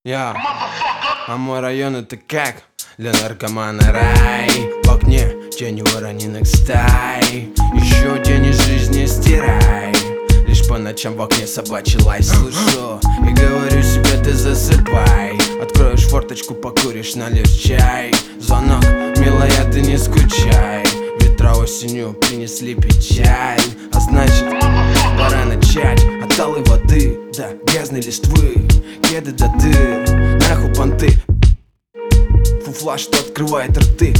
Я, а мой район это как для наркомана рай. В окне тени воронинок стай. Еще день из жизни стирай. Лишь по ночам в окне собачий лай слышу и говорю себе: ты засыпай. Откроешь форточку, покуришь, нальешь чай. Звонок: милая, ты не скучай. Ветра осенью принесли печаль, а значит, пора начать. От талой воды до грязной листвы, кеды до дыр, нахуй понты. Фуфла, что открывает рты.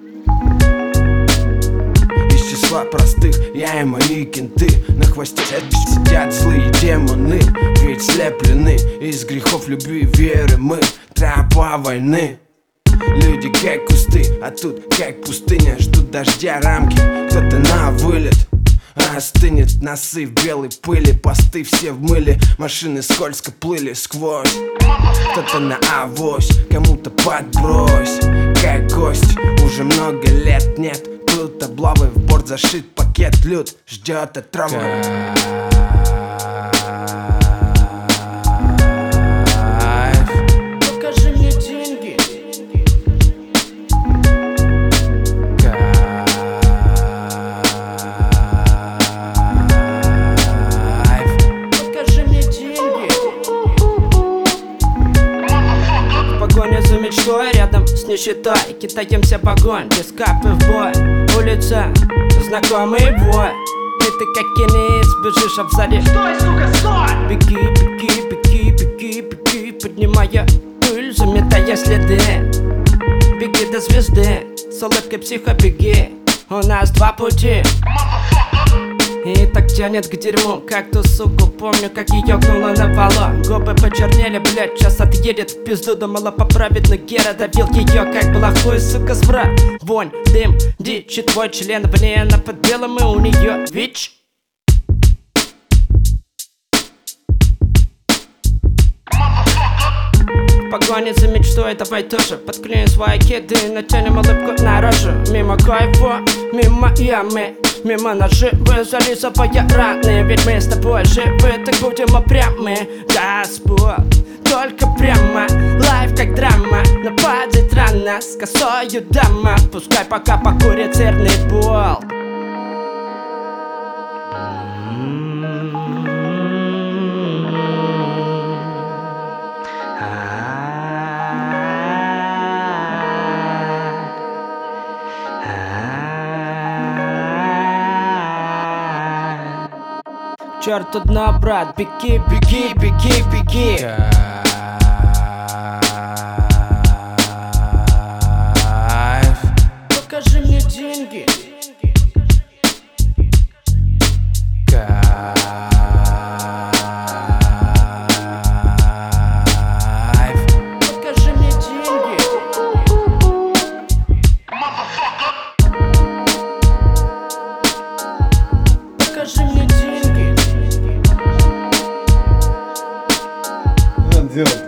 Из числа простых я и мои кенты. На хвосте сидят злые демоны, ведь слеплены из грехов любви и веры мы. Тропа войны. Люди как кусты, а тут как пустыня. Ждут дождя рамки, кто-то на вылет. Остынет носы в белой пыли. Посты все в мыле, машины скользко плыли сквозь. Кто-то на авось, кому-то подбрось. Как гость, уже много лет нет. Тут облавы, в борт зашит пакет. Люд ждет отравы. Покажи мне деньги. Покажи мне деньги. Погоня за мечтой рядом с нищетой. Китаемся в огонь, без капы в бой. Улица, знакомый бой. И ты как кинец, бежишь в заре. Стой, сука, стой! Беги, беги, беги, беги, беги, поднимая пыль, заметая следы. Беги до звезды, с улыбкой психо беги. У нас два пути. И так тянет к дерьму, как ту суку. Помню, как ее гнуло на полу. Губы почернели, блядь, сейчас отъедет в пизду. Думала поправить, но Гера давил ее, как плохой, сука, сбрат. Вонь, дым, дичь, и твой член вне. Она под белым, и у нее ВИЧ. В погоне за мечтой, давай тоже подклеим свои кеды, натянем улыбку на рожу. Мимо кайфа, мимо ямы, мимо наживы, зализывая раны. Ведь мы с тобой живы, так будем упрямы. Господь, только прямо, лайф как драма. Нападет рано, с косою дама. Пускай пока покурит сырный бол. Черт одна, брат, беги, беги, беги, беги. Покажи мне деньги. Покажи мне деньги. Покажи мне деньги. Делать.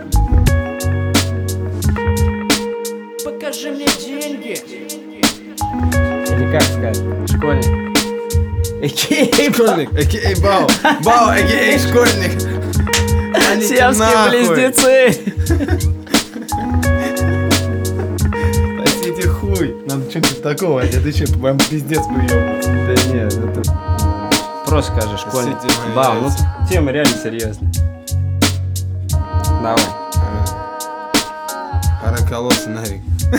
Покажи мне деньги. Или как сказать? Школьник. Школьник, а.к.а. Бау. Бау, а.к.а. школьник. Сиамские близнецы. Простите, хуй. Надо что-нибудь такого, а ты че, по-моему, пиздец прием. Да нет, это просто скажи школьник. Бау, ну тема реально серьезная. Давай. Пора колоться, Нарик.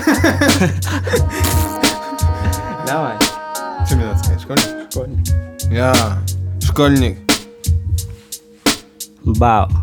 Давай. Что мне надо сказать? Школьник? Школьник. Я, школьник. Бау.